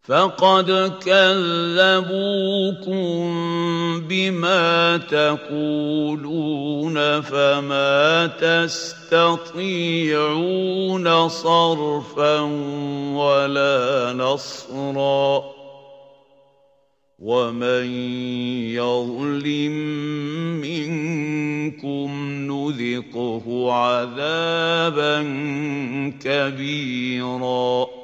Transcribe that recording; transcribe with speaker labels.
Speaker 1: فقد كذبوكم بما تقولون فما تستطيعون صرفا ولا نصرا ومن يظلم منكم نذقه عذابا كبيرا